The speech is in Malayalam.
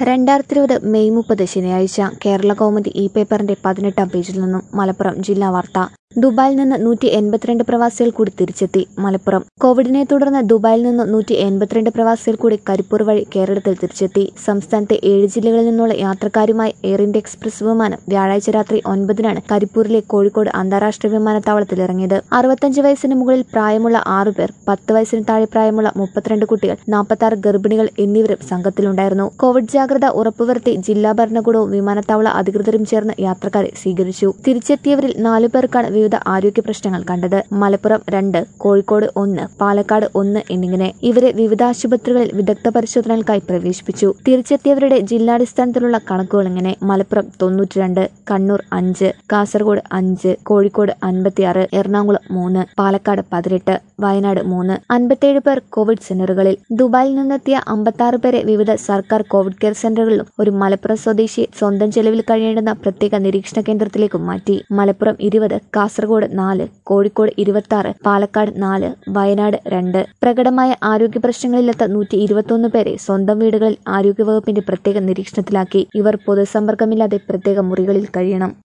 2020 മെയ് 30 ശനിയാഴ്ച കേരള കൗമുദി ഈ പേപ്പറിന്റെ 18-ാം പേജിൽ നിന്നും മലപ്പുറം ജില്ലാ വാർത്ത. ദുബായിൽ നിന്ന് 182 പ്രവാസികൾ കൂടി തിരിച്ചെത്തി. മലപ്പുറം. കോവിഡിനെ തുടർന്ന് ദുബായിൽ നിന്ന് 182 പ്രവാസികൾ കൂടി കരിപ്പൂർ വഴി കേരളത്തിൽ തിരിച്ചെത്തി. സംസ്ഥാനത്തെ 7 ജില്ലകളിൽ നിന്നുള്ള യാത്രക്കാരുമായി എയർ ഇന്ത്യ എക്സ്പ്രസ് വിമാനം വ്യാഴാഴ്ച രാത്രി 9-നാണ് കരിപ്പൂരിലെ കോഴിക്കോട് അന്താരാഷ്ട്ര വിമാനത്താവളത്തിൽ ഇറങ്ങിയത്. 65 വയസ്സിന് മുകളിൽ പ്രായമുള്ള 6 പേർ, 10 വയസ്സിന് താഴെ പ്രായമുള്ള 32 കുട്ടികൾ, 46 ഗർഭിണികൾ എന്നിവരും സംഘത്തിലുണ്ടായിരുന്നു. കോവിഡ് ജാഗ്രത ഉറപ്പുവരുത്തി ജില്ലാ ഭരണകൂടവും വിമാനത്താവള അധികൃതരും ചേർന്ന് യാത്രക്കാരെ സ്വീകരിച്ചു. തിരിച്ചെത്തിയവരിൽ 4 പേർക്കാണ് വിവിധ ആരോഗ്യ പ്രശ്നങ്ങൾ കണ്ടത്. മലപ്പുറം 2, കോഴിക്കോട് 1, പാലക്കാട് 1 എന്നിങ്ങനെ ഇവരെ വിവിധ ആശുപത്രികളിൽ വിദഗ്ധ പരിശോധനകൾക്കായി പ്രവേശിപ്പിച്ചു. തിരിച്ചെത്തിയവരുടെ ജില്ലാടിസ്ഥാനത്തിലുള്ള കണക്കുകൾ ഇങ്ങനെ: മലപ്പുറം 92, കണ്ണൂർ 5, കാസർഗോഡ് 5, കോഴിക്കോട് 56, എറണാകുളം 3, പാലക്കാട് 18, വയനാട് 3. 57 പേർ കോവിഡ് സെന്ററുകളിൽ. ദുബായിൽ നിന്നെത്തിയ 56 പേരെ വിവിധ സർക്കാർ കോവിഡ് കെയർ സെന്ററുകളിലും ഒരു മലപ്പുറം സ്വദേശിയെ സ്വന്തം ചെലവിൽ കഴിയേണ്ടുന്ന പ്രത്യേക നിരീക്ഷണ കേന്ദ്രത്തിലേക്കും മാറ്റി. മലപ്പുറം 20, കാസർഗോഡ് 4, കോഴിക്കോട് 26, പാലക്കാട് 4, വയനാട് 2. പ്രകടമായ ആരോഗ്യ പ്രശ്നങ്ങളില്ലാത്ത 121 പേരെ സ്വന്തം വീടുകളിൽ ആരോഗ്യവകുപ്പിന്റെ പ്രത്യേക നിരീക്ഷണത്തിലാക്കി. ഇവർ പൊതുസമ്പർക്കമില്ലാതെ പ്രത്യേക മുറികളിൽ കഴിയണം.